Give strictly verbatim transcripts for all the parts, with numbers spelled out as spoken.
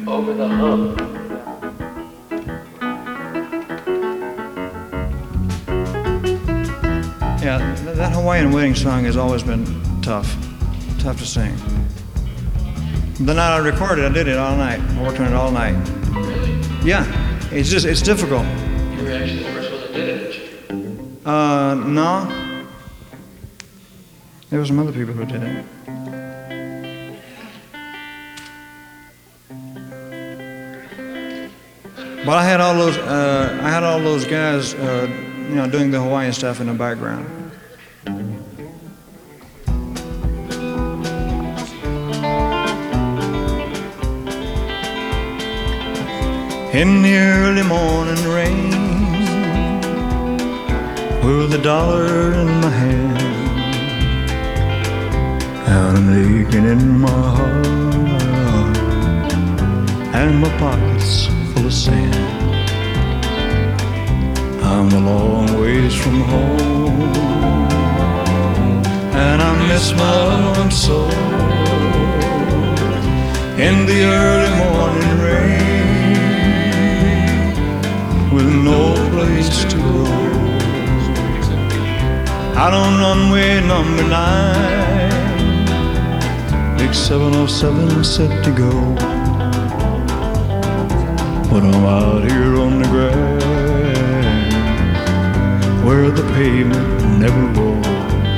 Over the hump. Yeah, th- that Hawaiian wedding song has always been tough, tough to sing. The night I recorded, I did it all night. I worked on it all night. Really? Yeah, it's just, it's difficult. You were actually the first one that did it, didn't you? Uh, no. There were some other people who did it. But I had all those, uh, I had all those guys, uh, you know, doing the Hawaiian stuff in the background. In the early morning rain, with a dollar in my hand and an aching in my heart, and my pockets full of sand. I'm a long ways from home, and I miss my loved one so. In the early morning rain, with no place to go, out on runway number nine, big seven oh seven set to go. But I'm out here on the grass, where the pavement never rolls,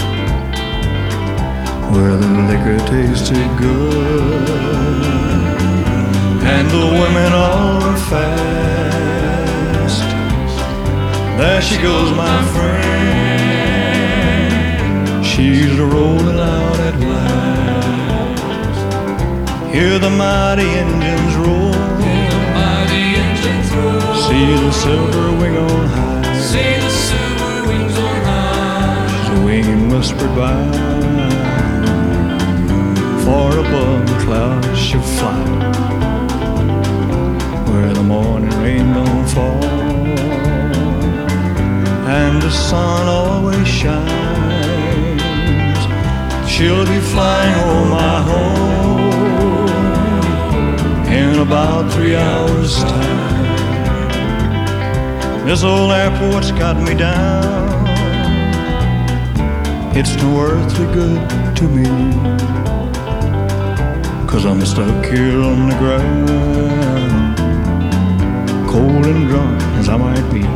where the liquor tasted good, and the women all are fast. There she goes, my friend, she's rolling out at last. Hear the mighty engines roar, see the silver wing on high, see the silver wings on high. she's winging whispered by, far above the clouds she'll fly, where the morning rain don't fall, and the sun always shines. She'll be flying over my home in about three hours' time. This old airport's got me down, it's no earthly good to me, 'cause I'm stuck here on the ground, cold and drunk as I might be.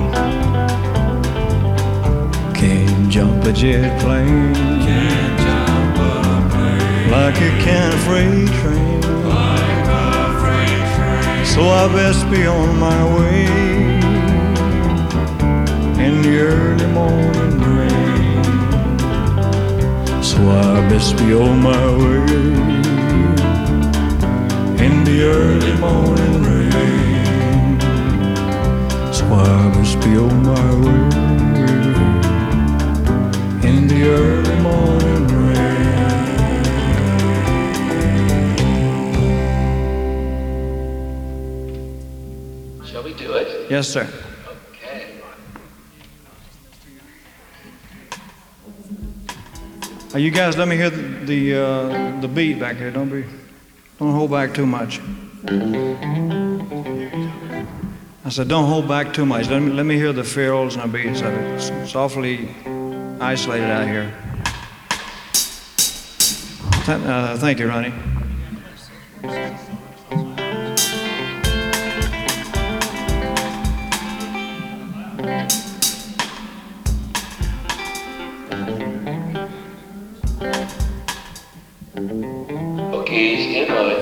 Can't jump a jet plane, Can't jump a plane like you can a freight train, like a freight train. so I best be on my way in the early morning rain. So I best be on my way in the early morning rain. So I must be on my way in the early morning rain. Shall we do it? Yes, sir. Okay. Uh, you guys, let me hear the the, uh, the beat back here. Don't be, don't hold back too much. I said, don't hold back too much. Let me let me hear the fills and the beats of it. It's, it's awfully isolated out here. Th- uh, thank you, Ronnie. Okay, stand by.